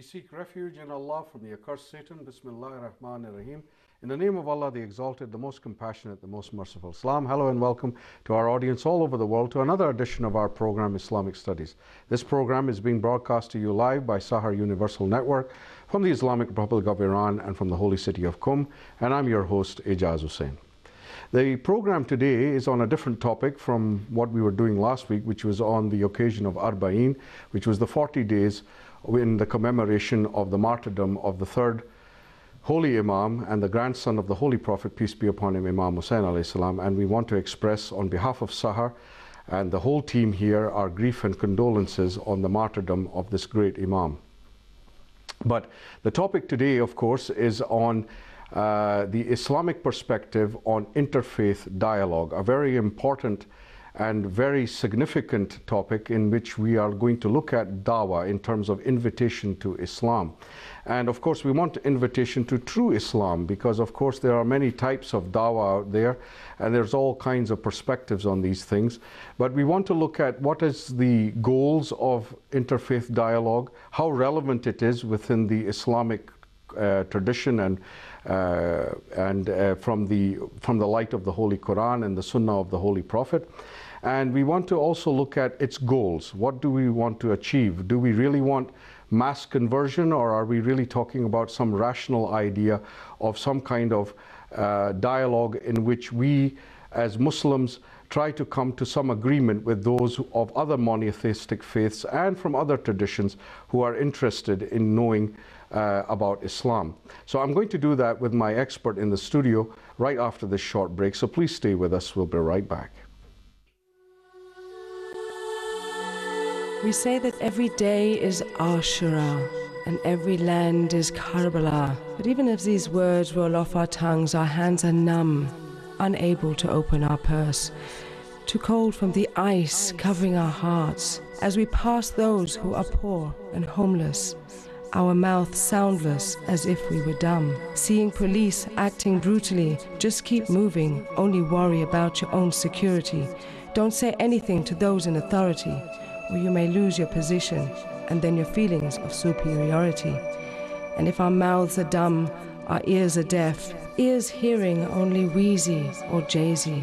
seek refuge in Allah from the accursed Satan. Bismillahir Rahmanir Rahim. In the name of Allah, the Exalted, the Most Compassionate, the Most Merciful. Salam, hello and welcome to our audience all over the world to another edition of our program, Islamic Studies. This program is being broadcast to you live by Sahar Universal Network from the Islamic Republic of Iran and from the holy city of Qum. And I'm your host, Ijaz Hussain. The program today is on a different topic from what we were doing last week, which was on the occasion of Arba'een, which was the 40 days in the commemoration of the martyrdom of the third Holy Imam and the grandson of the Holy Prophet, peace be upon him, Imam Hussain alayhi salam. And we want to express on behalf of Sahar and the whole team here our grief and condolences on the martyrdom of this great Imam. But the topic today, of course, is on the Islamic perspective on interfaith dialogue, a very important and very significant topic in which we are going to look at dawah in terms of invitation to Islam. And of course we want invitation to true Islam because of course there are many types of dawah out there and there's all kinds of perspectives on these things. But we want to look at what is the goals of interfaith dialogue, how relevant it is within the Islamic tradition and from the light of the Holy Quran and the Sunnah of the Holy Prophet. And we want to also look at its goals. What do we want to achieve? Do we really want mass conversion, or are we really talking about some rational idea of some kind of dialogue in which we as Muslims try to come to some agreement with those of other monotheistic faiths and from other traditions who are interested in knowing about Islam? So I'm going to do that with my expert in the studio right after this short break. So please stay with us. We'll be right back. We say that every day is Ashura and every land is Karbala. But even as these words roll off our tongues, our hands are numb, unable to open our purse, too cold from the ice covering our hearts. As we pass those who are poor and homeless, our mouths soundless as if we were dumb. Seeing police acting brutally, just keep moving, only worry about your own security. Don't say anything to those in authority, or you may lose your position and then your feelings of superiority. And if our mouths are dumb, our ears are deaf, ears hearing only wheezy or jay-z.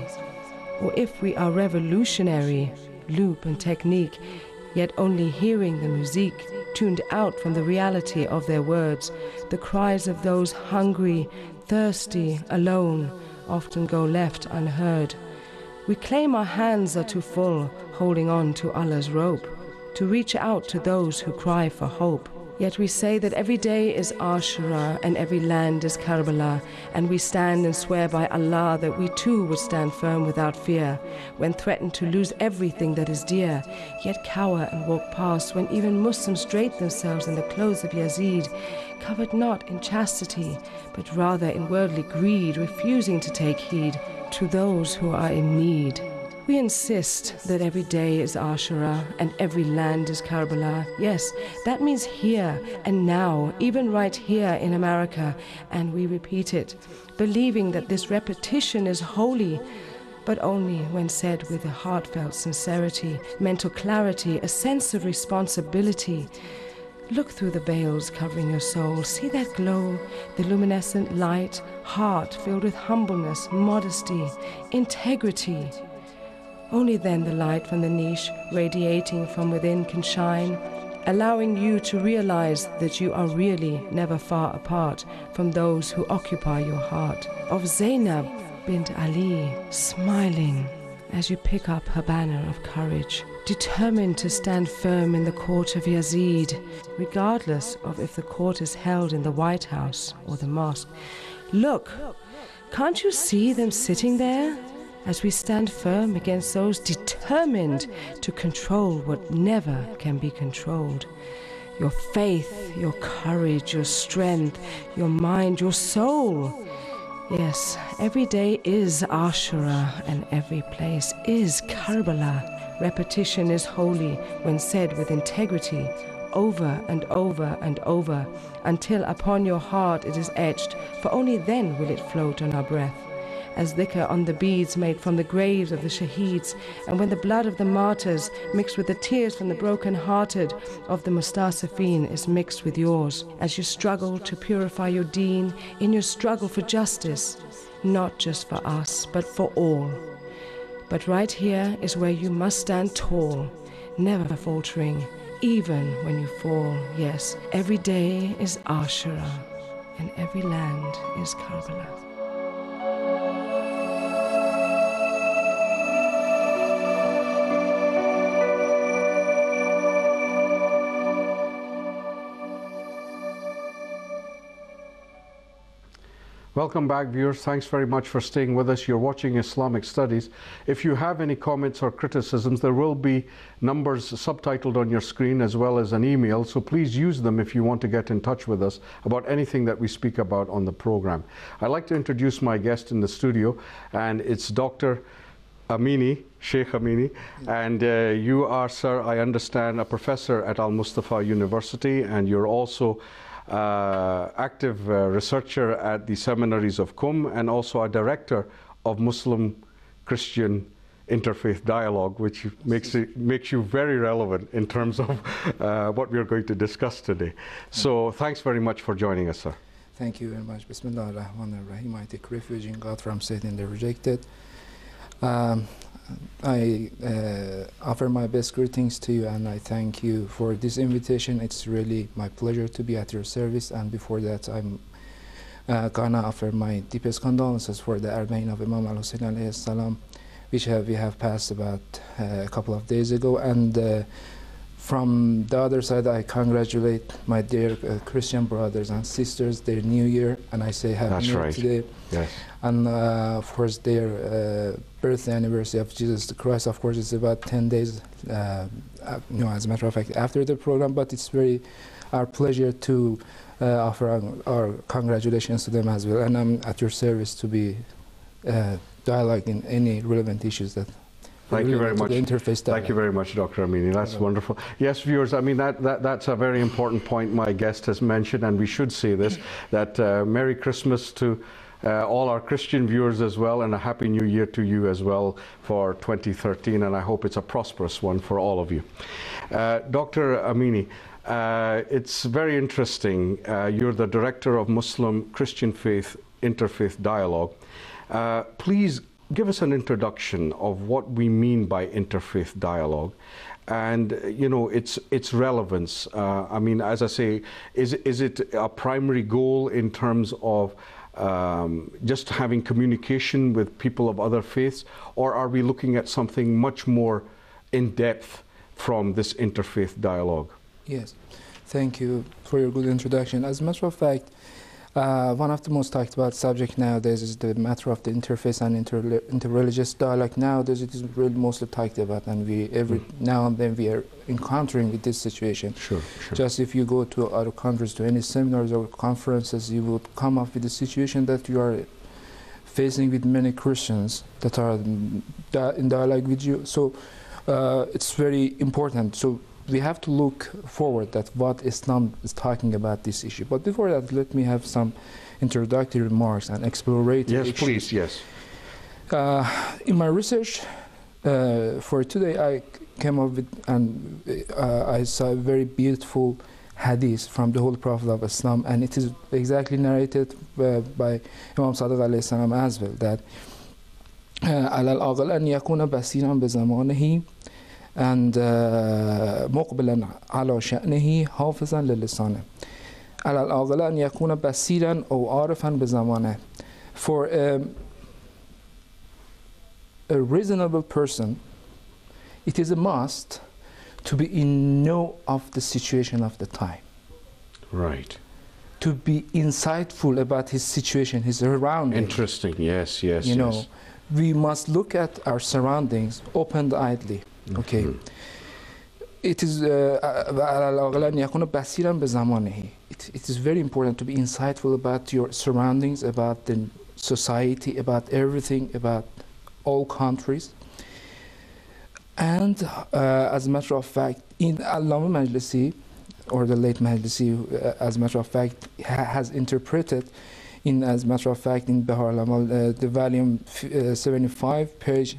Or if we are revolutionary, loop and technique, yet only hearing the musique, tuned out from the reality of their words, the cries of those hungry, thirsty, alone, often go left unheard. We claim our hands are too full, holding on to Allah's rope, to reach out to those who cry for hope. Yet we say that every day is Ashura and every land is Karbala, and we stand and swear by Allah that we too would stand firm without fear when threatened to lose everything that is dear, yet cower and walk past when even Muslims drape themselves in the clothes of Yazid, covered not in chastity, but rather in worldly greed, refusing to take heed to those who are in need. We insist that every day is Ashura and every land is Karbala. Yes, that means here and now, even right here in America. And we repeat it, believing that this repetition is holy, but only when said with a heartfelt sincerity, mental clarity, a sense of responsibility. Look through the veils covering your soul. See that glow, the luminescent light, heart filled with humbleness, modesty, integrity. Only then the light from the niche radiating from within can shine, allowing you to realize that you are really never far apart from those who occupy your heart. Of Zainab bint Ali, smiling as you pick up her banner of courage, determined to stand firm in the court of Yazid, regardless of if the court is held in the White House or the mosque. Look, can't you see them sitting there? As we stand firm against those determined to control what never can be controlled. Your faith, your courage, your strength, your mind, your soul. Yes, every day is Ashura and every place is Karbala. Repetition is holy when said with integrity, over and over and over, until upon your heart it is etched, for only then will it float on our breath. as dhikr on the beads made from the graves of the shaheeds, and when the blood of the martyrs mixed with the tears from the broken-hearted of the mustasifin is mixed with yours, as you struggle to purify your deen in your struggle for justice, not just for us, but for all. But right here is where you must stand tall, never faltering, even when you fall. Yes, every day is Ashura, and every land is Karbala. Welcome back, viewers. Thanks very much for staying with us. You're watching Islamic Studies. If you have any comments or criticisms, there will be numbers subtitled on your screen as well as an email, so please use them if you want to get in touch with us about anything that we speak about on the program. I'd like to introduce my guest in the studio, and it's Dr. Amini, Sheikh Amini, and you are, sir, I understand, a professor at Al Mustafa University, and you're also active researcher at the seminaries of Qum, and also a director of Muslim Christian Interfaith Dialogue, which makes you very relevant in terms of what we are going to discuss today. So thanks very much for joining us, sir. Thank you very much. Bismillah ar-Rahman ar-Rahim. I take refuge in God from Satan the rejected. I offer my best greetings to you, and I thank you for this invitation. It's really my pleasure to be at your service, and before that I'm gonna offer my deepest condolences for the Arba'in of Imam al-Hussein alayhi salam, which we have passed about a couple of days ago. And from the other side, I congratulate my dear Christian brothers and sisters, their new year, and I say happy new year today. Yes. And of course their birthday anniversary of Jesus Christ, of course, it's about 10 days, as a matter of fact, after the program, but it's very our pleasure to offer our congratulations to them as well. And I'm at your service to be dialogue in any relevant issues that Thank you very much. Thank you very much, Dr. Amini. That's wonderful. Yes, viewers, I mean, that's a very important point my guest has mentioned, and we should say this, that Merry Christmas to all our Christian viewers as well, and a Happy New Year to you as well for 2013, and I hope it's a prosperous one for all of you. Dr. Amini, it's very interesting. You're the director of Muslim Christian Faith Interfaith Dialogue. Please give us an introduction of what we mean by interfaith dialogue, and its relevance. I mean, as I say, is it a primary goal in terms of just having communication with people of other faiths, or are we looking at something much more in depth from this interfaith dialogue? Yes, thank you for your good introduction. As a matter of fact, one of the most talked about subject nowadays is the matter of the interfaith and interreligious dialogue. Nowadays it is really mostly talked about, and every now and then we are encountering with this situation. Sure. Just if you go to other countries, to any seminars or conferences, you would come up with the situation that you are facing with many Christians that are in dialogue with you. So it's very important. So we have to look forward at what Islam is talking about this issue. But before that, let me have some introductory remarks and exploratory issues. Please, yes. In my research for today, I came up with, and I saw a very beautiful hadith from the Holy Prophet of Islam, and it is exactly narrated by Imam Sadiq alayhi salam as well, that على الأقل أن يكون بصيرا بزمانه and مقبلا على شأنه حافظا للسانه على الأقل أن يكون بصيرا أو عارفا بزمانه. For a reasonable person, it is a must to be in know of the situation of the time. Right. To be insightful about his situation, his surroundings. Interesting, yes. You know, we must look at our surroundings open-eyedly. Okay. It is it is very important to be insightful about your surroundings, about the society, about everything, about all countries. And as a matter of fact, in Allama Majlisi, or the late Majlisi, as a matter of fact, has interpreted as a matter of fact, in Behar al-Amal, the volume 75, page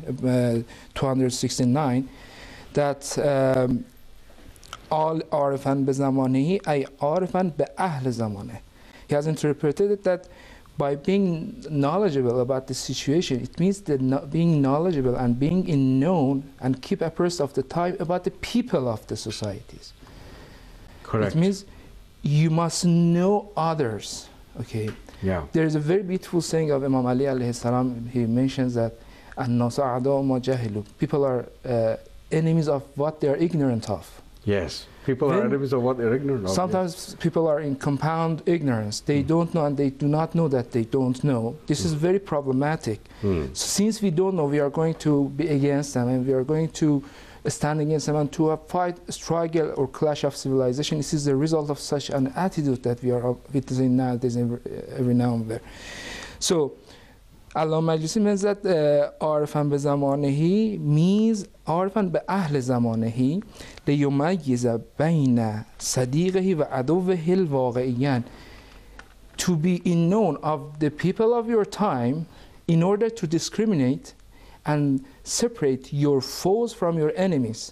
269, that all عارفاً بزمانه أي عارفاً بأهل زمانه. He has interpreted it that by being knowledgeable about the situation, it means that being knowledgeable and being in known and keep abreast of the time about the people of the societies. Correct. It means you must know others. Okay. Yeah. There is a very beautiful saying of Imam Ali alayhi salam. He mentions that الناس أعداء ما جهلوا. People are enemies of what they are ignorant of. Yes. People are enemies of what they're ignorant of. Sometimes people are in compound ignorance. They don't know and they do not know that they don't know. This is very problematic. So since we don't know, we are going to be against them and we are going to stand against them and to a fight, struggle or clash of civilization. This is the result of such an attitude that we are witnessing nowadays every now and then. So علامه مجلسی means that عارفاً بزمانه means عارفاً بأهل زمانه لیمیز بین صدیقه و عدوه الواقعیاً, to be in known of the people of your time in order to discriminate and separate your foes from your enemies.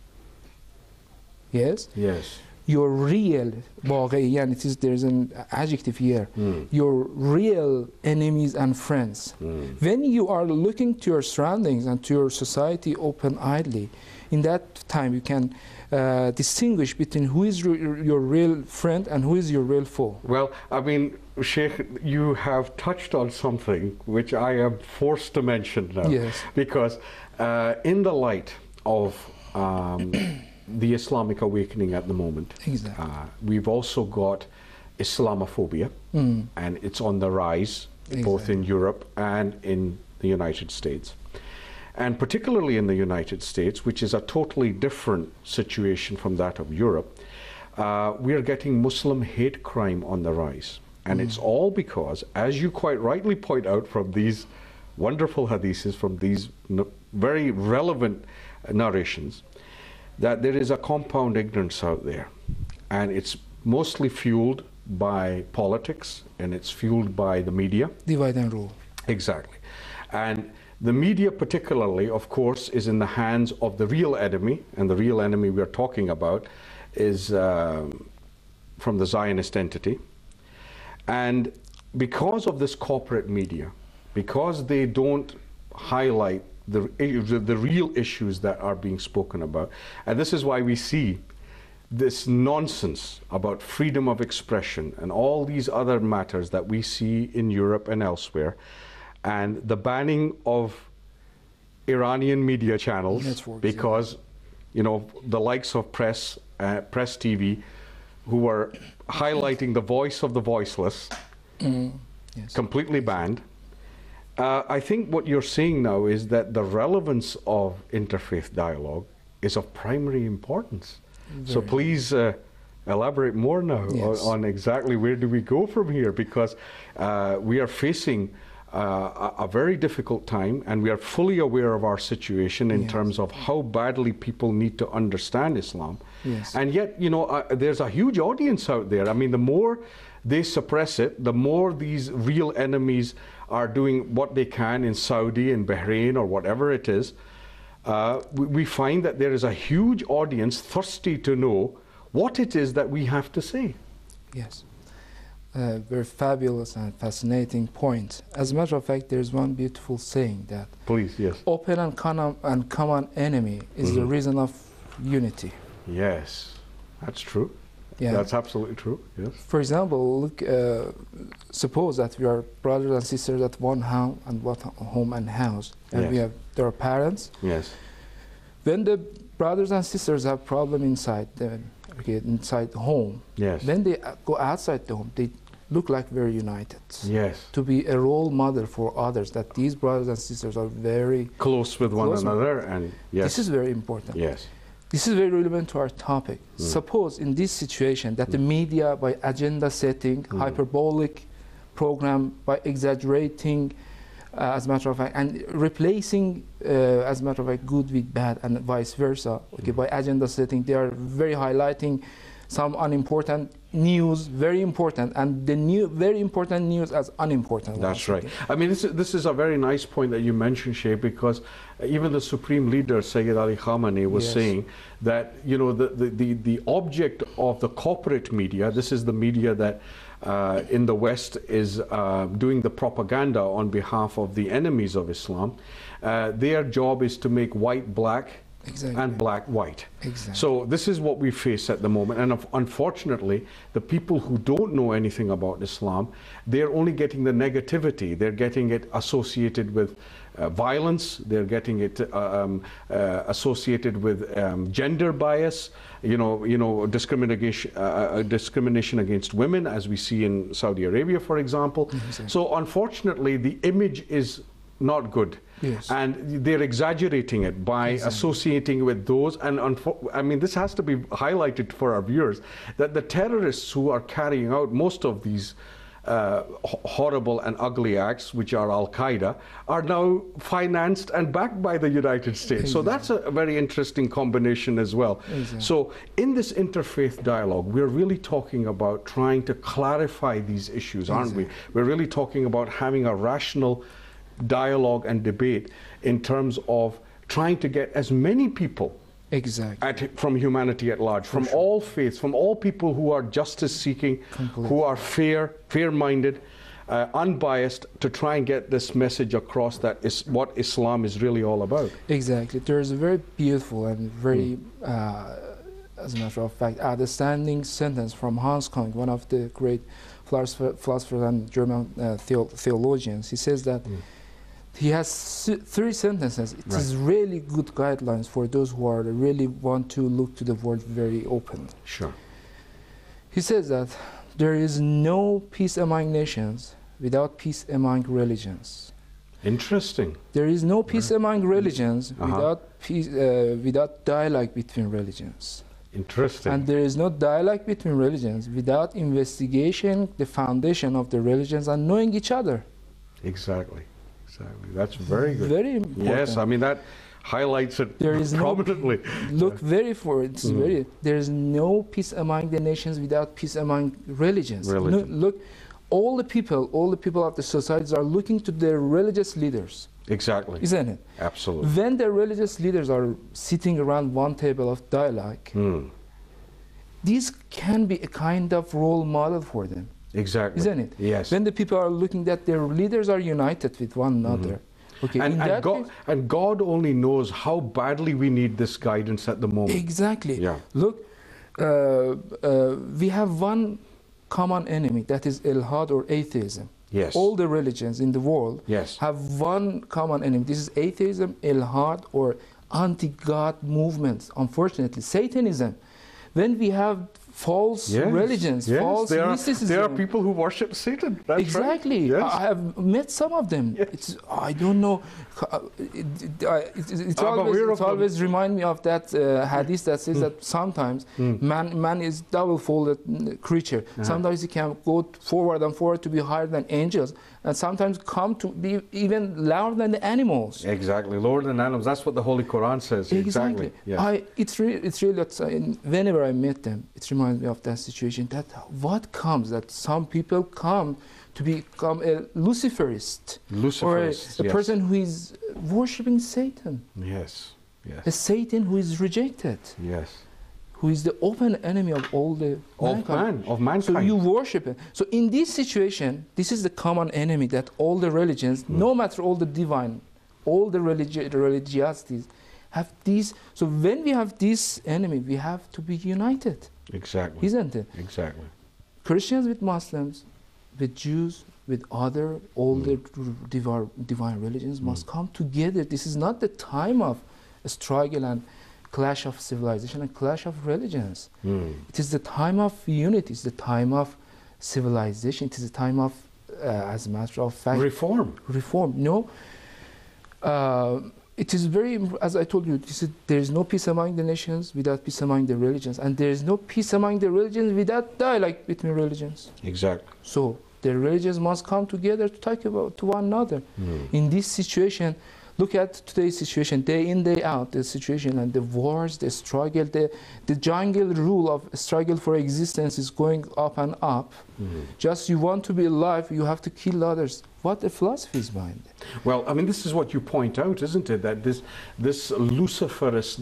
Yes? Yes. Your real واقعیاً, it is, there's an adjective here, your real enemies and friends. When you are looking to your surroundings and to your society open-eyedly, in that time you can distinguish between who is your real friend and who is your real foe. Well, I mean, Sheikh, you have touched on something which I am forced to mention now. Yes. Because in the light of the Islamic awakening at the moment, Exactly. we've also got Islamophobia, and it's on the rise, both in Europe and in the United States. And particularly in the United States, which is a totally different situation from that of Europe, we are getting Muslim hate crime on the rise. And it's all because, as you quite rightly point out from these wonderful hadiths, from these very relevant narrations, that there is a compound ignorance out there. And it's mostly fueled by politics, and it's fueled by the media. Divide and rule. Exactly. And the media particularly, of course, is in the hands of the real enemy, and the real enemy we're talking about is from the Zionist entity. And because of this corporate media, because they don't highlight the real issues that are being spoken about, and this is why we see this nonsense about freedom of expression and all these other matters that we see in Europe and elsewhere, and the banning of Iranian media channels, Networks, because you know, the likes of Press TV, who are highlighting the voice of the voiceless, Yes. completely banned. I think what you're seeing now is that the relevance of interfaith dialogue is of primary importance. So please elaborate more now on exactly where do we go from here, because we are facing a very difficult time, and we are fully aware of our situation in terms of how badly people need to understand Islam. Yes. And yet, you know, there's a huge audience out there. I mean, the more they suppress it, the more these real enemies are doing what they can in Saudi, in Bahrain, or whatever it is. We find that there is a huge audience thirsty to know what it is that we have to say. Yes. Very fabulous and fascinating point. As a matter of fact, there's one beautiful saying that Please, yes. open and common enemy is the reason of unity. Yes, that's true. Yeah. That's absolutely true, yes. For example, look, suppose that we are brothers and sisters at one home and house, and Yes. there are parents. Yes. When the brothers and sisters have problem inside inside the home, Yes. when they go outside the home, they look like very united. Yes. To be a role model for others, that these brothers and sisters are very Close with one another, and yes. This is very important. Yes. This is very relevant to our topic. Suppose in this situation that the media, by agenda setting, hyperbolic program, by exaggerating, as a matter of fact, and replacing, as a matter of fact, good with bad, and vice versa. Okay, by agenda setting, they are very highlighting some unimportant news, very important, and the new very important news as unimportant. That's right. I mean, this is a very nice point that you mentioned, Sheikh, because even the Supreme Leader, Sayyid Ali Khamenei, was saying that, you know, the object of the corporate media, this is the media that in the West is doing the propaganda on behalf of the enemies of Islam. Their job is to make white black, and black white. So this is what we face at the moment, and unfortunately the people who don't know anything about Islam, they're only getting the negativity. They're getting it associated with violence, they're getting it associated with gender bias, you know, discrimination against women, as we see in Saudi Arabia, for example. So unfortunately the image is not good. And they're exaggerating it by associating with those, and I mean, this has to be highlighted for our viewers, that the terrorists who are carrying out most of these horrible and ugly acts, which are Al-Qaeda, are now financed and backed by the United States. So that's a very interesting combination as well. So in this interfaith dialogue, we're really talking about trying to clarify these issues, aren't we? We're really talking about having a rational dialogue and debate in terms of trying to get as many people from humanity at large, from all faiths, from all people who are justice seeking, who are fair-minded, unbiased, to try and get this message across that is what Islam is really all about. There's a very beautiful and very as a matter of fact outstanding sentence from Hans Kung, one of the great philosophers and German theologians. He says that he has 3 sentences. It is really good guidelines for those who are really want to look to the world very open. He says that there is no peace among nations without peace among religions. Interesting. There is no peace among religions without peace, without dialogue between religions. Interesting. And there is no dialogue between religions without investigation, the foundation of the religions, and knowing each other. Exactly. That's very good. Very important. Yes, I mean, that highlights it prominently. Look very for it. There is no peace among the nations without peace among religions. Look, all the people of the societies are looking to their religious leaders. Isn't it? Absolutely. When the religious leaders are sitting around one table of dialogue, this can be a kind of role model for them. Isn't it? Yes. When the people are looking that their leaders are united with one another. And God only knows how badly we need this guidance at the moment. Look, we have one common enemy, that is Ilhad or atheism. All the religions in the world have one common enemy. This is atheism, Ilhad, or anti-God movements. Unfortunately, Satanism. When we have false religions, false mysticism. There are people who worship Satan. That's right. I have met some of them. It's, I don't know. It always reminds me of that hadith that says that sometimes man is double-folded creature. Sometimes he can go forward and forward to be higher than angels, and sometimes come to be even lower than the animals. Lower than animals. That's what the Holy Quran says. It's really whenever I meet them, it reminds me of that situation, that what comes, that some people come to become a Luciferist, or a person who is worshipping Satan. A Satan who is rejected. Who is the open enemy of all the mankind. So you worship him. So in this situation, this is the common enemy that all the religions, no matter all the divine, all the religiosities, have these. So when we have this enemy, we have to be united. Isn't it? Christians with Muslims, with Jews, with all the divine religions must come together. This is not the time of a struggle and clash of civilization and clash of religions. It is the time of unity. It's the time of civilization. It is the time of, as a matter of fact, reform. No. It is very, as I told you, there is no peace among the nations without peace among the religions, and there is no peace among the religions without dialogue between religions. So the religions must come together to talk about to one another. In this situation, Look at today's situation, day in, day out, the situation and the wars, the struggle, the jungle rule of struggle for existence is going up and up. Just you want to be alive, you have to kill others. What the philosophy is behind it? Well, I mean, this is what you point out, isn't it? That this Luciferist,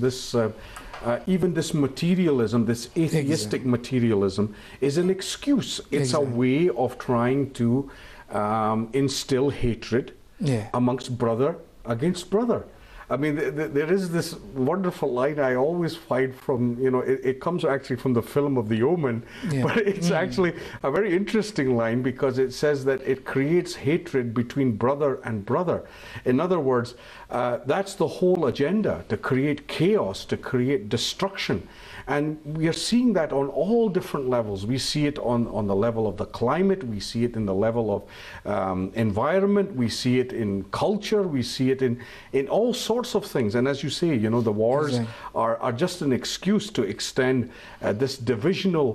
even this materialism, this atheistic materialism, is an excuse. It's a way of trying to instill hatred amongst brother against brother. I mean, there is this wonderful line I always find from, it comes actually from the film of The Omen, but it's actually a very interesting line because it says that it creates hatred between brother and brother. In other words, that's the whole agenda, to create chaos, to create destruction. And we are seeing that on all different levels. We see it on the level of the climate, we see it in the level of environment, we see it in culture, we see it in all sorts of things. And as you say, the wars are just an excuse to extend this divisional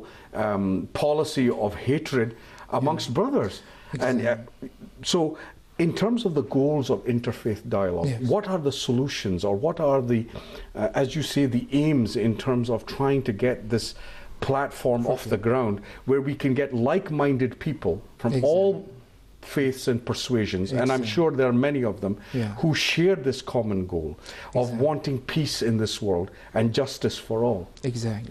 policy of hatred amongst brothers. And so in terms of the goals of interfaith dialogue, what are the solutions, or what are the, as you say, the aims in terms of trying to get this platform off the ground where we can get like-minded people from all faiths and persuasions, and I'm sure there are many of them, who share this common goal of wanting peace in this world and justice for all? Exactly.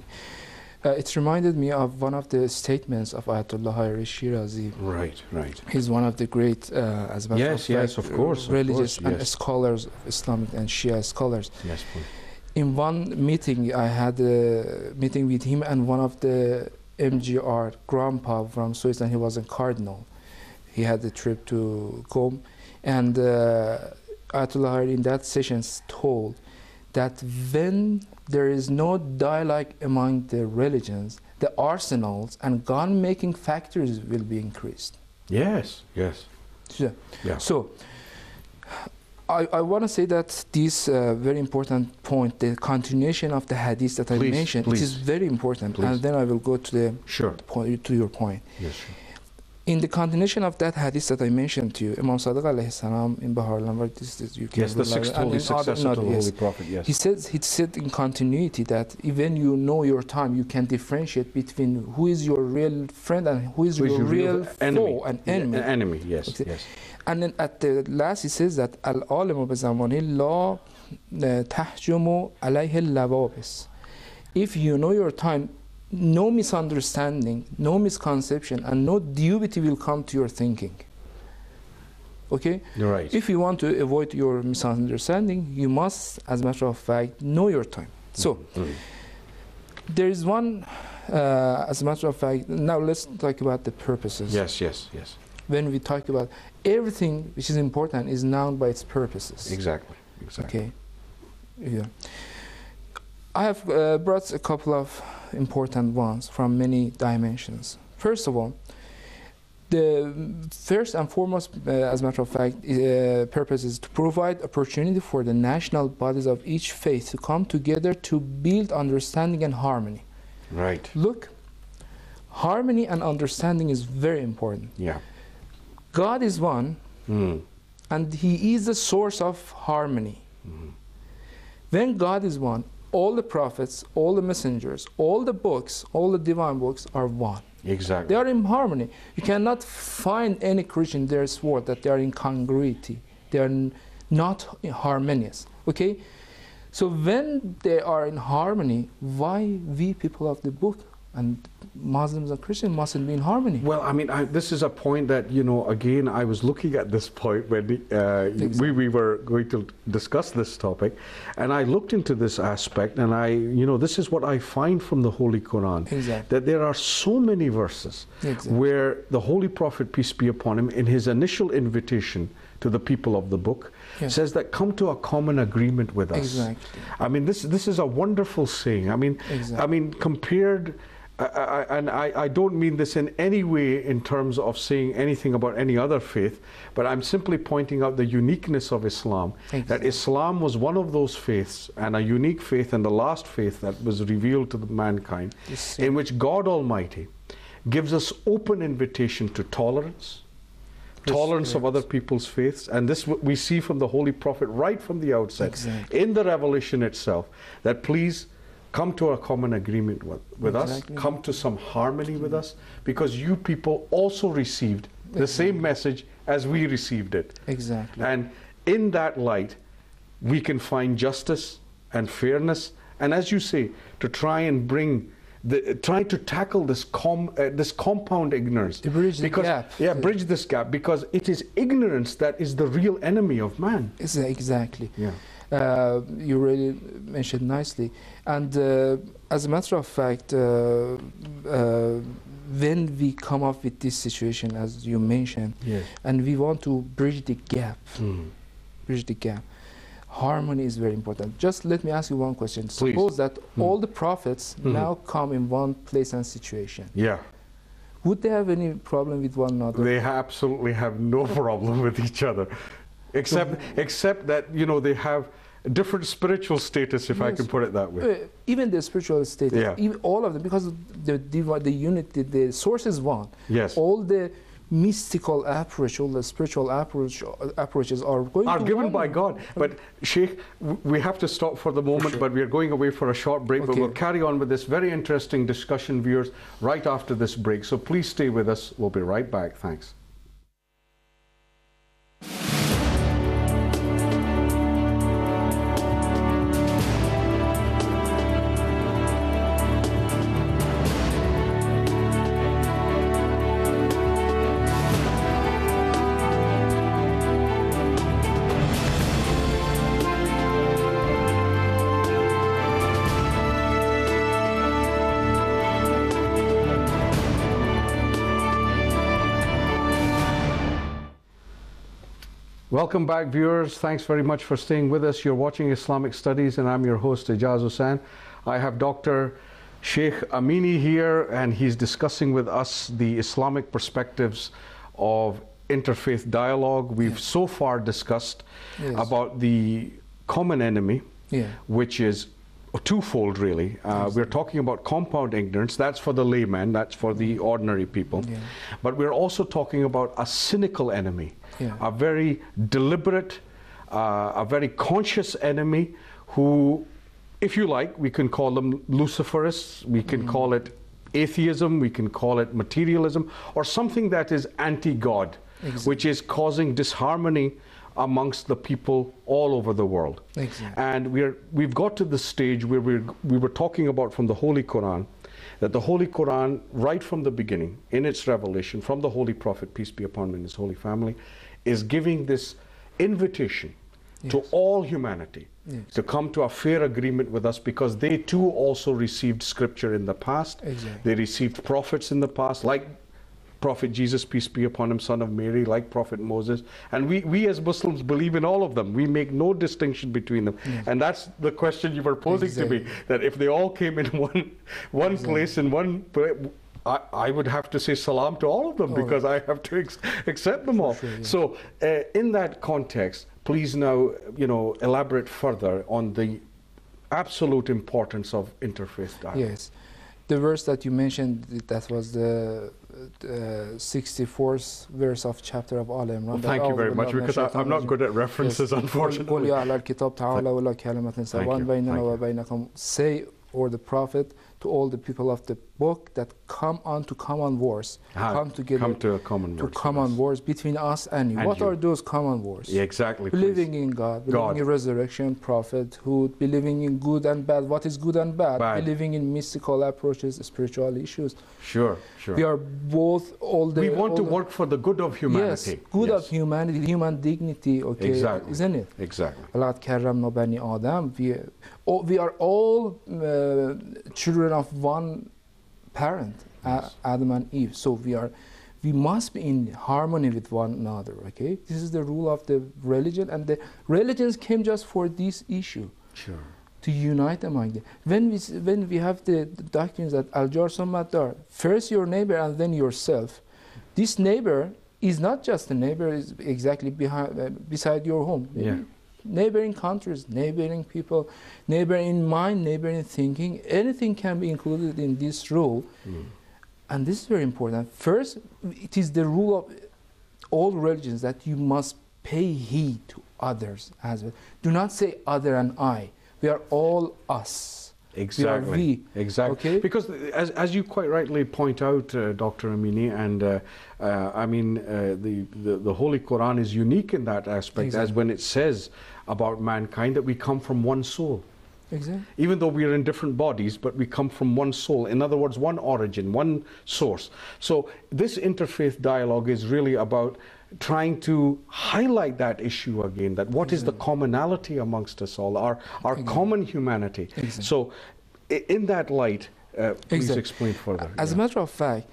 It reminded me of one of the statements of Ayatollah Hayri Shirazi. Right. He's one of the great, as well as of course, religious and scholars, Islamic and Shia scholars. Yes, please. In one meeting, I had a meeting with him and one of the MGR grandpa from Switzerland. He was a cardinal. He had a trip to Qom, and Ayatollah Hayri in that session told that when there is no dialogue among the religions, the arsenals and gun-making factories will be increased. Yes. So, I want to say that this very important point, the continuation of the hadith that I mentioned, it is very important. And then I will go to the point, to your point. Yes, sure. In the continuation of that hadith that I mentioned to you, Imam Sadiq alayhi salam in Bahar al-Anwar, the sixth holy successor to the Holy Prophet, he said in continuity that even you know your time, you can differentiate between who is your real friend and who is your real foe and enemy. Enemy, yes. And then at the last he says that al-alimu bizamani la tahjumu alayhi al-lawabis. If you know your time, no misunderstanding, no misconception, and no dubiety will come to your thinking. Okay? You're right. If you want to avoid your misunderstanding, you must, as a matter of fact, know your time. So, there is one, as a matter of fact, now let's talk about the purposes. Yes. When we talk about everything which is important is known by its purposes. Exactly. Okay? Yeah. I have brought a couple of important ones from many dimensions. First of all, the first and foremost, as a matter of fact, purpose is to provide opportunity for the national bodies of each faith to come together to build understanding and harmony. Right. Look, harmony and understanding is very important. Yeah. God is one, and He is the source of harmony. When God is one, all the prophets, all the messengers, all the books, all the divine books are one. Exactly. They are in harmony. You cannot find any Christian in their word that they are in congruity. They are not harmonious. Okay? So when they are in harmony, why we people of the book and Muslims and Christians mustn't be in harmony? Well, I mean, this is a point that, again, I was looking at this point when we were going to discuss this topic, and I looked into this aspect, and this is what I find from the Holy Quran, that there are so many verses where the Holy Prophet, peace be upon him, in his initial invitation to the people of the book, says that come to a common agreement with us. I mean, this is a wonderful saying. I mean, compared. And I don't mean this in any way in terms of saying anything about any other faith, but I'm simply pointing out the uniqueness of Islam. That Islam was one of those faiths, and a unique faith, and the last faith that was revealed to mankind, in which God Almighty gives us open invitation to tolerance, tolerance of correct. other people's faiths. And this we see from the Holy Prophet right from the outset, Exactly. in the revelation itself, that please come to a common agreement with us, Exactly. come to some harmony with us, because you people also received the same message as we received it. Exactly. And in that light, we can find justice and fairness, and as you say, to try and bring try to tackle this compound ignorance. To bridge the because, gap. Yeah, bridge this gap, because it is ignorance that is the real enemy of man. Exactly. Yeah. You really mentioned nicely. And as a matter of fact, when we come up with this situation, as you mentioned, Yes. and we want to bridge the gap, Mm. bridge the gap, harmony is very important. Just let me ask you one question. Please. Suppose that all the prophets Mhm. now come in one place and situation. Yeah. Would they have any problem with one another? They absolutely have no problem with each other, except that, you know, they have different spiritual status, if I Yes. can put it that way. Even the spiritual state, Yeah. even all of them, because the unity, the source is one. Yes. All the mystical approach, all the spiritual approaches are going Are to given one. by God. But Sheikh, we have to stop for the moment, Sure. but we are going away for a short break, but Okay. we'll carry on with this very interesting discussion, viewers, right after this break. So please stay with us. We'll be right back. Thanks. Welcome back, viewers. Thanks very much for staying with us. You're watching Islamic Studies, and I'm your host, Ijaz Hussain. I have Dr. Sheikh Amini here, and he's discussing with us the Islamic perspectives of interfaith dialogue. We've so far discussed Yes. about the common enemy, Yeah. which is twofold, really. We're talking about compound ignorance. That's for the layman, that's for the ordinary people. Yeah. But we're also talking about a cynical enemy, Yeah. a very deliberate, a very conscious enemy who, if you like, we can call them Luciferists, we can call it atheism, we can call it materialism, or something that is anti-God, Exactly. which is causing disharmony amongst the people all over the world. Exactly. And we've got to the stage where we were talking about from the Holy Quran, that the Holy Quran, right from the beginning, in its revelation, from the Holy Prophet, peace be upon him and his holy family, is giving this invitation to Yes. all humanity Yes. to come to a fair agreement with us, because they too also received scripture in the past. Exactly. They received prophets in the past, like Prophet Jesus, peace be upon him, son of Mary, like Prophet Moses. And we as Muslims believe in all of them. We make no distinction between them. Yes. And that's the question you were posing to me, Exactly. that if they all came in one Exactly. place, in one place, I would have to say salam to all of them, All because I have to accept them all. sure, yeah. So in that context, please now, elaborate further on the absolute importance of interfaith dialogue. Yes. The verse that you mentioned, that was the 64th verse of chapter of Al Imran. Well, thank you very much, because I'm not good at references, unfortunately. Say, or the Prophet, to all the people of the book, that come to common wars, come together, Come to a common word. common wars between us and you. And What you. are those common wars? Yeah, exactly. please. Believing in God, believing God. in resurrection, prophethood, believing in good and bad. What is good and bad? Bad. Believing in mystical approaches, spiritual issues. Sure, sure. We are both all the. We want to all the- work for the good of humanity. Yes, good of Yes. humanity, human dignity. Okay, Exactly. isn't it? Exactly. وَلَقَدْ كَرَّمْنَا بَنِي آدَمَ. We are all children of one parent, Yes. Adam and Eve. So we must be in harmony with one another. Okay, this is the rule of the religion, and the religions came just for this issue, Sure. to unite among them. When we have the doctrines that al-jar summa dar, first your neighbor and then yourself. This neighbor is not just a neighbor; is exactly beside your home. Yeah. Neighboring countries, neighboring people, neighboring mind, neighboring thinking, anything can be included in this rule. Mm. And this is very important. First, it is the rule of all religions that you must pay heed to others as well. Do not say other and I. We are all us. Exactly. Exactly. Okay? Because as you quite rightly point out, Dr. Amini, and I mean, the Holy Quran is unique in that aspect, Exactly. as when it says about mankind that we come from one soul. Exactly. Even though we are in different bodies, but we come from one soul. In other words, one origin, one source. So this interfaith dialogue is really about trying to highlight that issue again, that what is the commonality amongst us all, our common humanity. So in that light, please explain further. As a matter of fact,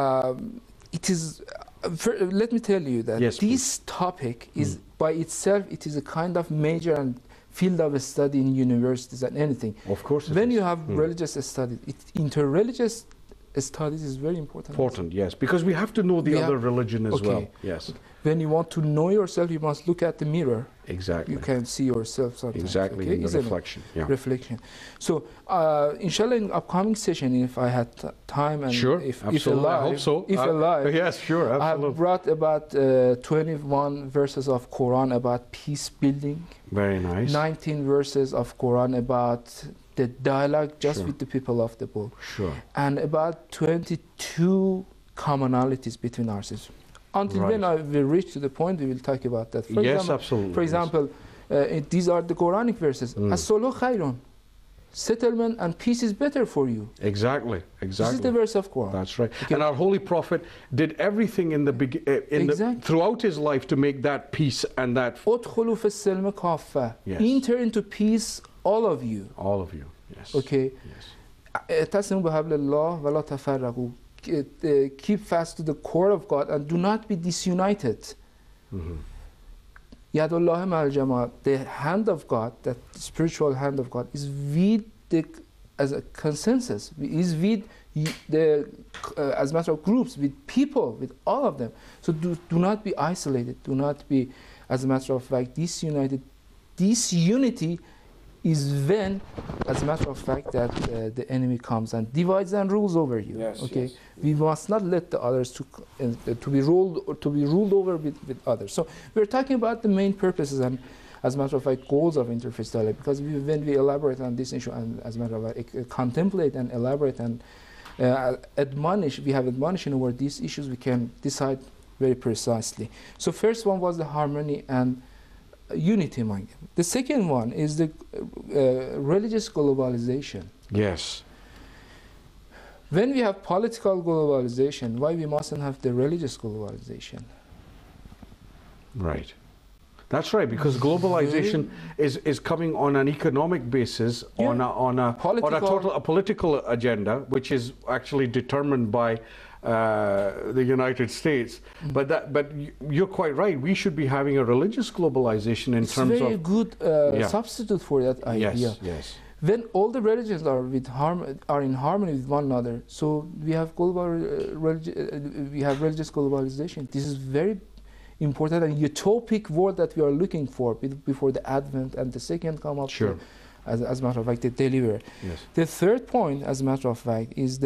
it is, let me tell you that this topic is by itself, it is a kind of major and field of study in universities and anything. Of course. When you have religious studies, interreligious studies is very important. Important, yes, because we have to know the other religion as well. Yes. When you want to know yourself, you must look at the mirror. Exactly. You can see yourself sometimes. Exactly, in the reflection. Reflection. So, inshallah, in upcoming session, if I had time and if alive, I hope so. If alive, yes, sure, absolutely. I have brought about 21 verses of Quran about peace building. Very nice. 19 verses of Quran about the dialogue just with the people of the book. Sure. And about 22 commonalities between ourselves. Until when we reach to the point, we will talk about that. For example, absolutely. For example, these are the Quranic verses. As-sulu khayrun. Settlement and peace is better for you. Exactly, exactly. This is the verse of Quran. That's right. Okay. And our Holy Prophet did everything in the throughout his life to make that peace and that. Udkhulu fi as-silmi kaffa. Enter into peace, all of you. All of you, yes. Okay. Yes. Taslimu bihablillah wa la tafarraqu. Keep fast to the core of God and do not be disunited. Yadullah ma'al jama'a, the hand of God, that spiritual hand of God, is with as a consensus, is with the as a matter of groups, with people, with all of them. So do not be isolated, do not be, as a matter of fact, disunited. This unity is when, as a matter of fact, that the enemy comes and divides and rules over you. Yes, okay, yes. We must not let the others to be ruled over with others. So we're talking about the main purposes and, as a matter of fact, goals of interfaith dialogue. Because when we elaborate on this issue and, as a matter of fact, contemplate and elaborate and admonish, we have admonition over these issues, we can decide very precisely. So first one was the harmony and unity among them. The second one is the religious globalization. Yes. When we have political globalization, why we mustn't have the religious globalization? Right. That's right, because globalization is coming on an economic basis, on a political agenda, which is actually determined by the United States. But you're quite right. We should be having a religious globalization in terms of. It's a very good substitute for that idea. Yes, yes. When all the religions are in harmony with one another, so we have we have religious globalization. This is very important and utopic world that we are looking for before the Advent and the second come of as a matter of fact, the deliverer. Yes. The third point, as a matter of fact, is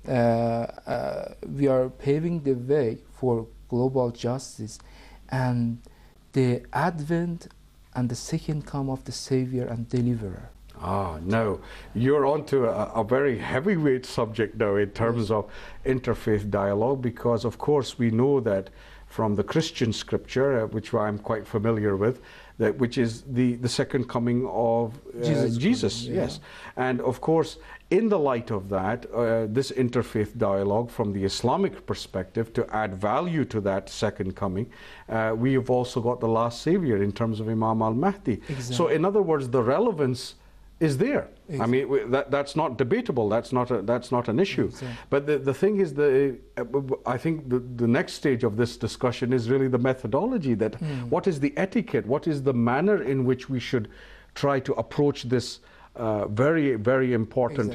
we are paving the way for global justice and the Advent and the second come of the Savior and Deliverer. Ah, no. You're onto a very heavyweight subject now in terms of interfaith dialogue, because of course we know that from the Christian scripture, which I'm quite familiar with, which is the second coming of Jesus. Yes. And of course, in the light of that, this interfaith dialogue from the Islamic perspective, to add value to that second coming, we have also got the last Savior in terms of Imam al-Mahdi. Exactly. So in other words, the relevance is there. Exactly. I mean, that's not debatable. That's not an issue. Exactly. But the thing is, I think the next stage of this discussion is really the methodology. That what is the etiquette? What is the manner in which we should try to approach this very, very important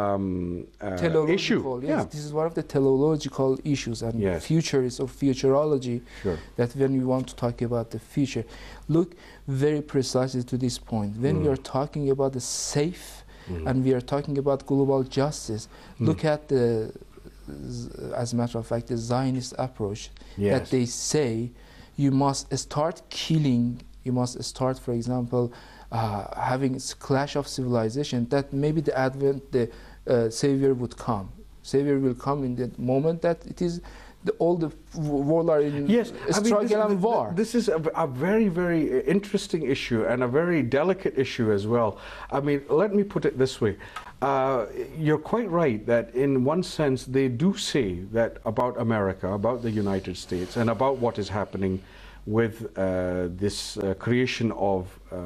issue? Yes, this is one of the teleological issues and futurists of futurology. That when we want to talk about the future, look very precisely to this point. When we are talking about the safe and we are talking about global justice, look at the as a matter of fact, the Zionist approach, Yes. that they say you must start killing, you must start, for example, having a clash of civilization, that maybe the advent, the Savior would come. Savior will come in the moment that it is all the world are in Yes, struggle and war. This is a very, very interesting issue and a very delicate issue as well. I mean, let me put it this way. You're quite right that in one sense they do say that about America, about the United States, and about what is happening with this creation of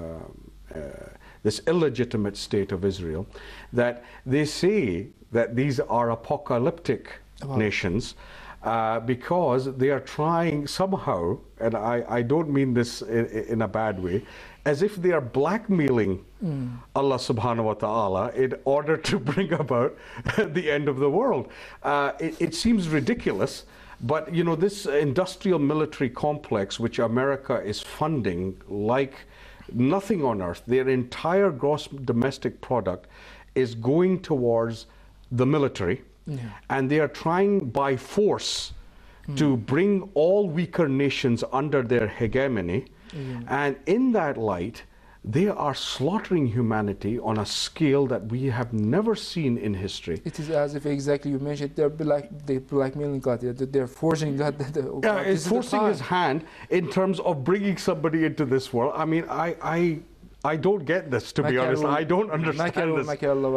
this illegitimate state of Israel, that they say that these are apocalyptic nations. Because they are trying somehow, and I don't mean this in a bad way, as if they are blackmailing Allah subhanahu wa ta'ala in order to bring about the end of the world. It seems ridiculous, but you know, this industrial military complex which America is funding like nothing on earth, their entire gross domestic product is going towards the military. Yeah. And they are trying by force to bring all weaker nations under their hegemony. And in that light, they are slaughtering humanity on a scale that we have never seen in history. It is as if, exactly, you mentioned, they're blackmailing God, they're forcing God. Yeah, it's forcing his hand in terms of bringing somebody into this world. I mean, I don't get this, to be honest. I don't understand this.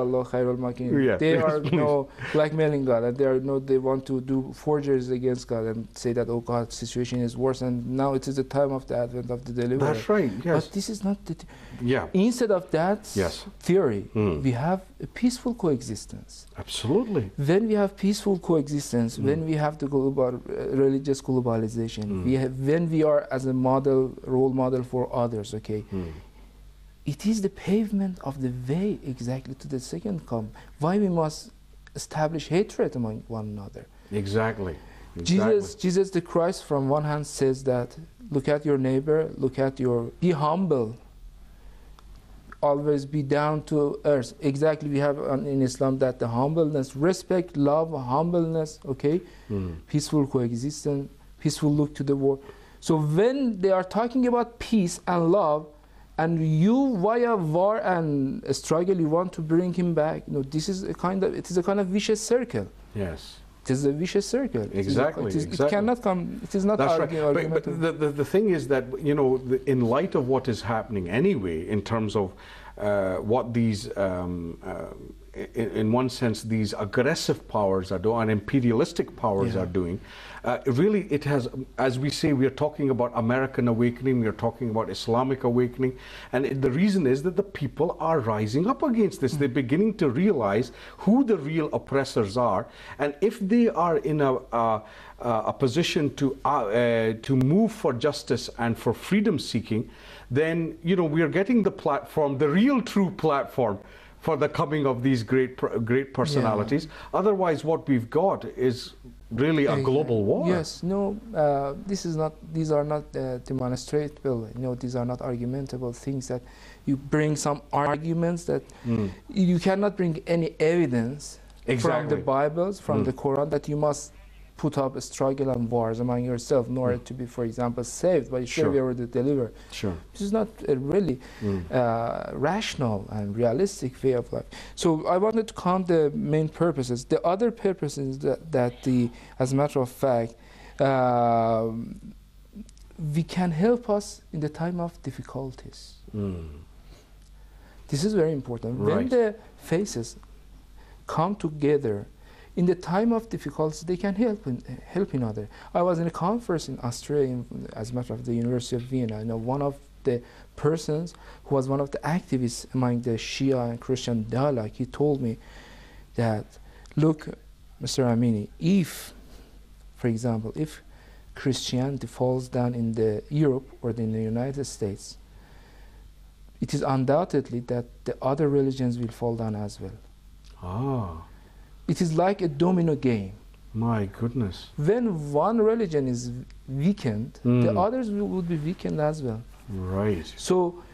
Yeah, they are no blackmailing God, and they want to do forgeries against God and say that, oh, God's situation is worse, and now it is the time of the advent of the deliverer. That's right, yes. But this is not the yeah. Instead of that theory, we have a peaceful coexistence. Absolutely. When we have peaceful coexistence, when we have the global religious globalization, when we are as a role model for others, okay, it is the pavement of the way exactly to the second come. Why we must establish hatred among one another? Exactly. Jesus the Christ, from one hand, says that look at your neighbor, be humble, always be down to earth. Exactly, we have in Islam that the humbleness, respect, love, humbleness, okay, peaceful coexistence, peaceful look to the world. So when they are talking about peace and love, and you, via war and struggle, you want to bring him back. You know, this is a kind of vicious circle. Yes. It is a vicious circle. Exactly. It cannot come. It is not argument. But the thing is that, you know, in light of what is happening anyway, in terms of what these, in one sense, these aggressive powers are doing, and imperialistic powers are doing, really it has, as we say, we are talking about American awakening, we are talking about Islamic awakening, and the reason is that the people are rising up against this. They're beginning to realize who the real oppressors are, and if they are in a position to move for justice and for freedom seeking, then, you know, we are getting the platform, the real true platform for the coming of these great personalities. Yeah. Otherwise, what we've got is really a global war. Yes, no, these are not demonstrable, you know, these are not argumentable things that you bring some arguments that you cannot bring any evidence from the Bibles, from the Quran, that you must put up a struggle and wars among yourself in order to be, for example, saved by the Savior or the deliverer. Sure. This is not a really rational and realistic way of life. So I wanted to count the main purposes. The other purposes as a matter of fact, we can help us in the time of difficulties. This is very important. Right. When the faces come together, in the time of difficulties, they can help in other. I was in a conference in Australia, as a matter of the University of Vienna. I know one of the persons who was one of the activists among the Shia and Christian dialogue. He told me that, look, Mr. Amini, if, for example, if Christianity falls down in the Europe or in the United States, it is undoubtedly that the other religions will fall down as well. Ah. It is like a domino game. My goodness. When one religion is weakened, the others would be weakened as well. Right. So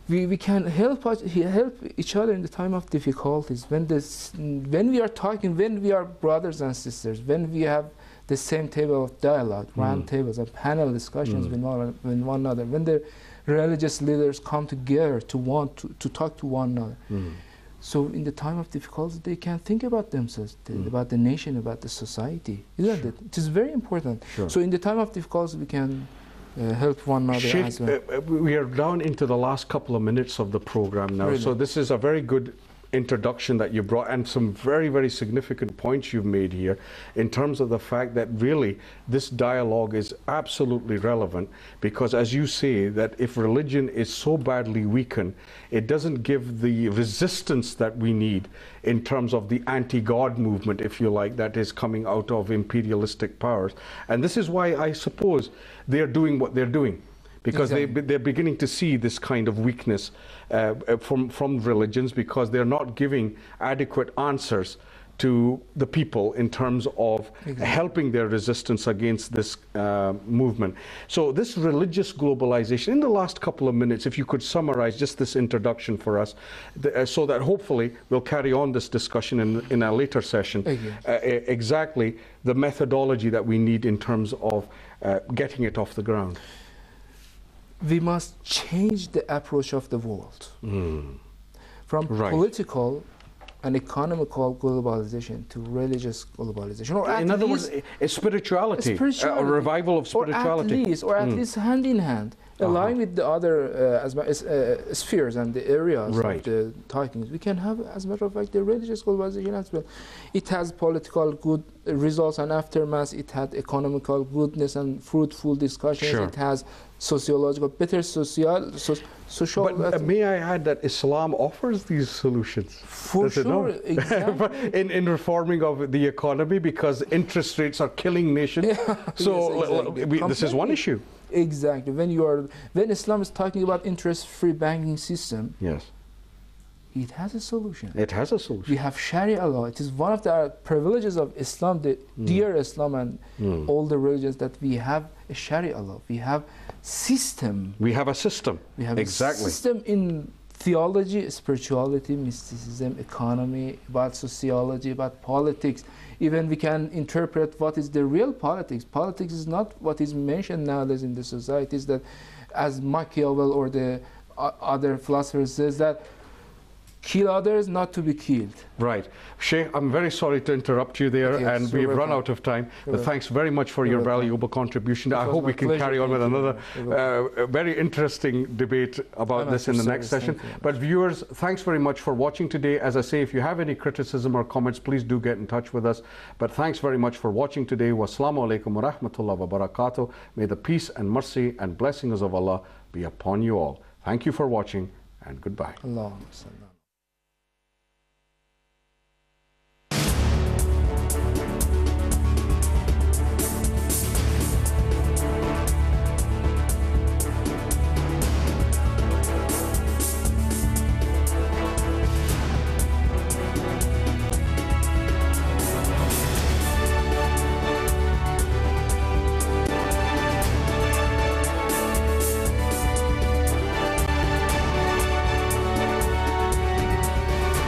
we can help each other in the time of difficulties. When we are talking, when we are brothers and sisters, when we have the same table of dialogue, round tables and panel discussions with one another, when the religious leaders come together to talk to one another. So in the time of difficulty, they can think about themselves, about the nation, about the society. Isn't it? It is very important. So in the time of difficulty, we can help one another Sheikh, as well. we are down into the last couple of minutes of the program now. Really? So this is a very good introduction that you brought, and some very, very significant points you've made here in terms of the fact that really this dialogue is absolutely relevant, because as you say, that if religion is so badly weakened, it doesn't give the resistance that we need in terms of the anti-God movement, if you like, that is coming out of imperialistic powers. And this is why I suppose they're doing what they're doing, because they're beginning to see this kind of weakness from religions, because they're not giving adequate answers to the people in terms of helping their resistance against this movement. So this religious globalization, in the last couple of minutes, if you could summarize just this introduction for us, so that hopefully we'll carry on this discussion in a later session, exactly the methodology that we need in terms of getting it off the ground. We must change the approach of the world from political and economical globalization to religious globalization, or in other words, spirituality, a revival of spirituality, or at least hand in hand, along with the other spheres and the areas of the talkings. We can have, as a matter of fact, the religious globalization as well. It has political good results and aftermath. It had economical goodness and fruitful discussions. It has sociological, better social. But may I add that Islam offers these solutions? For sure, exactly. in reforming of the economy, because interest rates are killing nations. So this is one issue. Exactly. When Islam is talking about interest-free banking system, it has a solution. It has a solution. We have Sharia law. It is one of the privileges of Islam, the dear Islam and all the religions, that we have a Sharia law. We have system. We have a system. We have a system in theology, spirituality, mysticism, economy, about sociology, about politics. Even we can interpret what is the real politics. Politics is not what is mentioned nowadays in the societies, that as Machiavelli or the other philosophers says, that kill others, not to be killed. Right. Sheikh, I'm very sorry to interrupt you there, and we've run out of time. But thanks very much for your valuable contribution. I hope we can carry on with another very interesting debate about this in the next session. But viewers, thanks very much for watching today. As I say, if you have any criticism or comments, please do get in touch with us. But thanks very much for watching today. Wassalamu alaikum wa rahmatullahi wa barakatuh. May the peace and mercy and blessings of Allah be upon you all. Thank you for watching, and goodbye. Allahumma salli.